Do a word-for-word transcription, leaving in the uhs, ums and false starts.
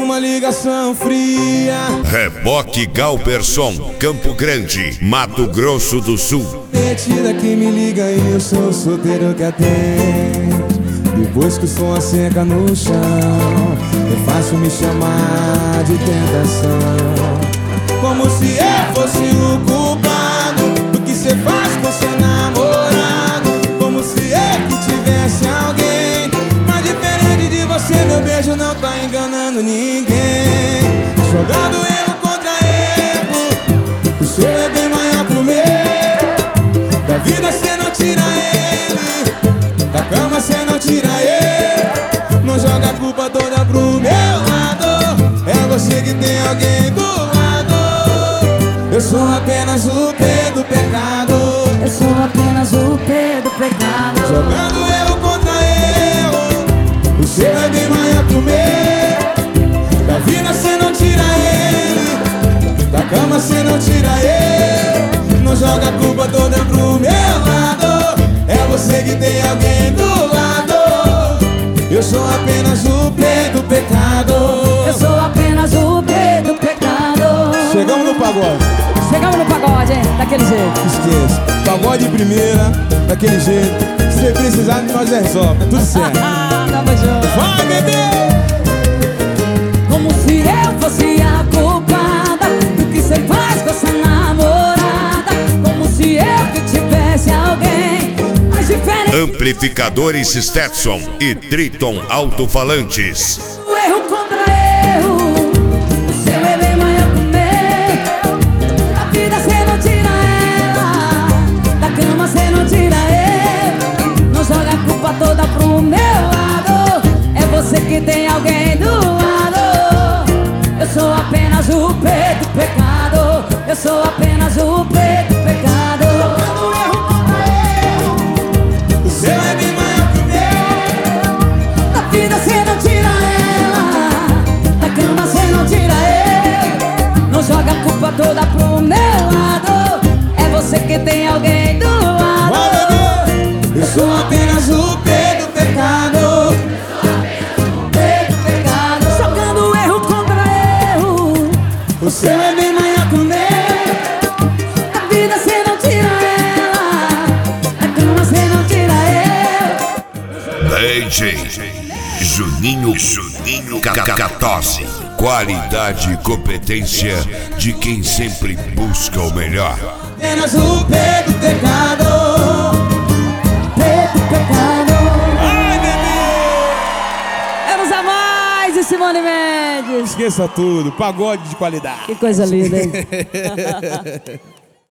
uma ligação fria. Reboque Galberson, Campo Grande, Mato Grosso do Sul. Metida que me liga e eu sou solteiro que atende. Depois que o som asseca no chão, é fácil me chamar de tentação. Como se eu fosse o culpado do que cê faz com seu namorado. Como se eu que tivesse alguém. Mas diferente de você, meu beijo não tá enganando ninguém. Jogando erro contra erro, o seu é bem maior que o meu. Da vida cê não tira ele, da cama cê não tira ele. Não joga a culpa toda pro meu lado. É você que tem alguém do lado. Eu sou apenas o P do pecado. Eu sou apenas o P do pecado. Jogando erro contra erro, o seu é bem maior que o meu. Da vida cê não tira ele, da cama cê não tira ele. Não joga a culpa toda pro meu lado. É você que tem alguém do lado. Eu sou apenas o P do pecado. Eu sou apenas o P do pecado. Chegamos no pagode. Chegamos no pagode, hein? Daquele jeito. Esqueça, pagode de primeira, daquele jeito. Se você precisar, nós resolve, tá tudo certo. Tamo junto. Vai, bebê! Como se eu fosse a culpada do que cê faz com essa namorada. Como se eu que tivesse alguém mais diferente. Amplificadores Stetson e Triton Alto-Falantes. Erro contra erro, o seu é bem maior que o meu. Da vida cê não tira ela, da cama cê não tira ele. Não joga a culpa toda pro meu lado. É você que tem alguém do lado. Eu sou apenas o P do pecado. Eu sou apenas o P do pecado. Jogando erro contra erro, O seu é bem maior que o meu. da vida cê não tira ela, da cama cê não tira ele. Não joga a culpa toda pro meu lado. É você que tem alguém do lado. Vai, bebê! Eu sou apenas o P do pecado. P do pecado. Jogando erro contra erro, O seu é bem maior que o meu. da vida cê não tira ela, da cama cê não tira ele. D J Juninho Juninho Catose. Qualidade e competência de quem sempre busca o melhor. Apenas o P do pecado. P do pecado. Ai, bebê! Vamos a mais, e Simone Mendes. Esqueça tudo, pagode de qualidade. Que coisa linda, hein?